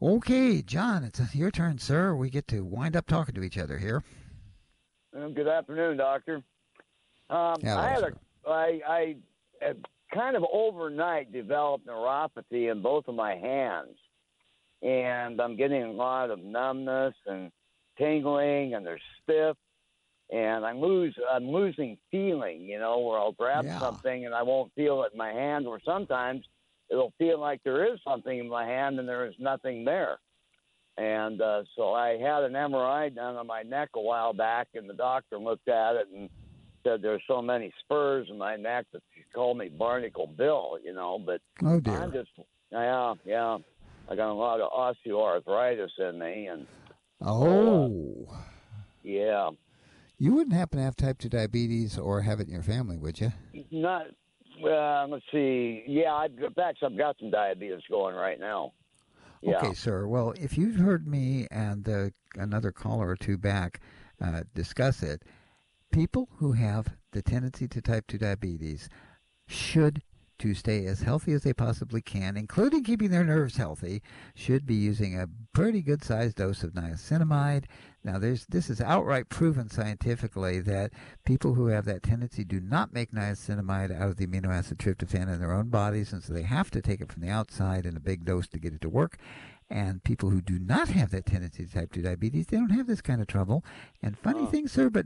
Okay, John, it's your turn, sir. We get to wind up talking to each other here. Good afternoon, doctor. I Hello, had sir. I had kind of overnight developed neuropathy in both of my hands, and I'm getting a lot of numbness and tingling, and they're stiff, and I'm losing feeling. Where I'll grab Yeah. something and I won't feel it in my hand, or sometimes it'll feel like there is something in my hand and there is nothing there. And so I had an MRI done on my neck a while back, and the doctor looked at it and said there's so many spurs in my neck that she called me Barnacle Bill, But Oh, I'm dear. just, yeah. I got a lot of osteoarthritis in me, and so, Oh. yeah. You wouldn't happen to have type 2 diabetes or have it in your family, would you? Not, let's see. Yeah, in fact, I've got some diabetes going right now. Yeah. Okay, sir. Well, if you've heard me and another caller or two back discuss it, people who have the tendency to type 2 diabetes should, to stay as healthy as they possibly can, including keeping their nerves healthy, should be using a pretty good sized dose of niacinamide. Now, this is outright proven scientifically that people who have that tendency do not make niacinamide out of the amino acid tryptophan in their own bodies, and so they have to take it from the outside in a big dose to get it to work. And people who do not have that tendency to type 2 diabetes, they don't have this kind of trouble. And funny thing, sir, but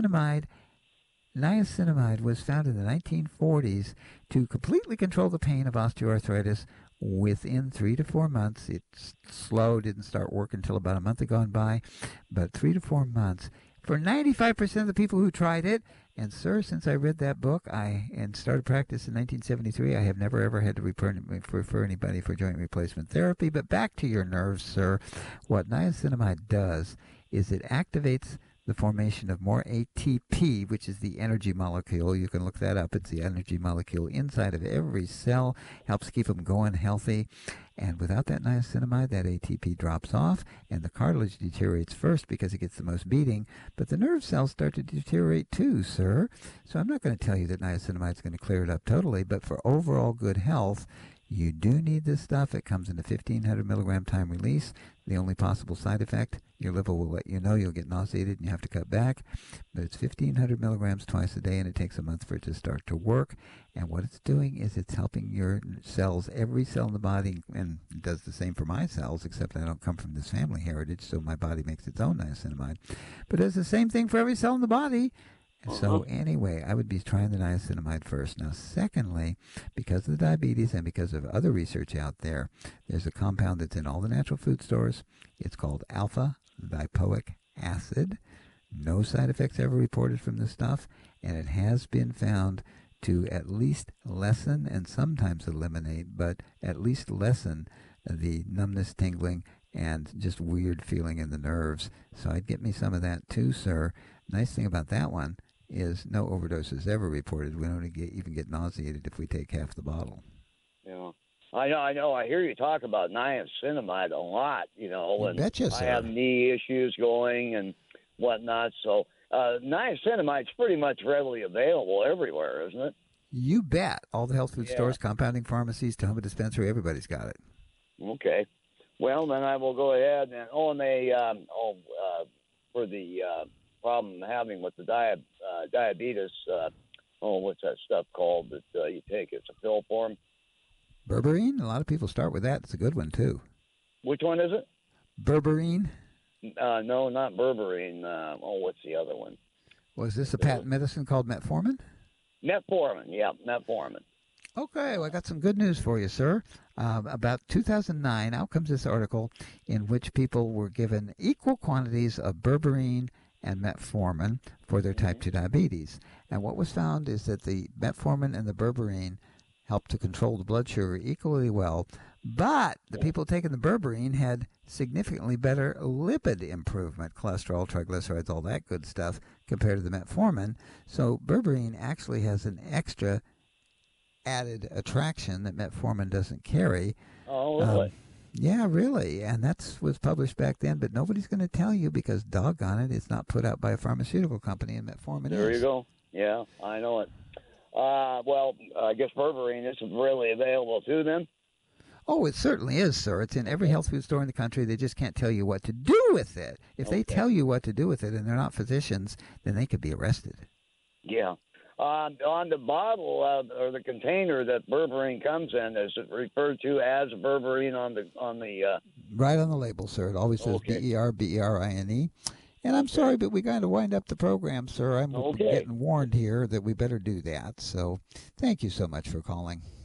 niacinamide was found in the 1940s to completely control the pain of osteoarthritis within 3 to 4 months. It's slow, didn't start work until about a month had gone by, but 3 to 4 months for 95% of the people who tried it. And, sir, since I read that book and started practice in 1973, I have never, ever had to refer anybody for joint replacement therapy. But back to your nerves, sir. What niacinamide does is it activates the formation of more ATP, which is the energy molecule. You can look that up. It's the energy molecule inside of every cell, helps keep them going healthy. And without that niacinamide, that ATP drops off, and the cartilage deteriorates first because it gets the most beating. But the nerve cells start to deteriorate too, sir. So I'm not going to tell you that niacinamide is going to clear it up totally, but for overall good health, you do need this stuff. It comes in a 1,500 milligram time release. The only possible side effect, your liver will let you know you'll get nauseated and you have to cut back. But it's 1,500 milligrams twice a day, and it takes a month for it to start to work. And what it's doing is it's helping your cells, every cell in the body, and it does the same for my cells, except I don't come from this family heritage, so my body makes its own niacinamide. But it does the same thing for every cell in the body. So anyway, I would be trying the niacinamide first. Now, secondly, because of the diabetes and because of other research out there, there's a compound that's in all the natural food stores. It's called alpha-lipoic acid. No side effects ever reported from this stuff, and it has been found to at least lessen and sometimes eliminate, but at least lessen the numbness, tingling, and just weird feeling in the nerves. So I'd get me some of that too, sir. Nice thing about that one is no overdoses ever reported. We don't even get nauseated if we take half the bottle. Yeah. I know. I hear you talk about niacinamide a lot, You and betcha, I have sir. knee issues going and whatnot. So niacinamide's pretty much readily available everywhere, isn't it? You bet. All the health food Yeah. stores, compounding pharmacies, Tahoma dispensary, everybody's got it. Okay. Well, then I will go ahead and for the problem I'm having with the diabetes. What's that stuff called that you take? It's a pill form. Berberine, a lot of people start with that. It's a good one, too. Which one is it? Berberine? No, not berberine. What's the other one? Was this a patent medicine called metformin? Metformin. Yeah, metformin. Okay, well, I got some good news for you, sir. About 2009, out comes this article in which people were given equal quantities of berberine and metformin for their type 2 diabetes. And what was found is that the metformin and the berberine helped to control the blood sugar equally well, but the people taking the berberine had significantly better lipid improvement, cholesterol, triglycerides, all that good stuff, compared to the metformin. So berberine actually has an extra added attraction that metformin doesn't carry. Oh, really? Yeah, really. And that was published back then, but nobody's going to tell you because, doggone it, it's not put out by a pharmaceutical company, and metformin There is. you go. Yeah, I know it. Well, I guess berberine isn't really available to them. Oh, it certainly is, sir. It's in every health food store in the country. They just can't tell you what to do with it. If they tell you what to do with it and they're not physicians, then they could be arrested. Yeah. On the bottle or the container that berberine comes in, is it referred to as berberine on the Right on the label, sir. It always says BERBERINE. And I'm sorry, but we got to wind up the program, sir. I'm getting warned here that we better do that. So thank you so much for calling.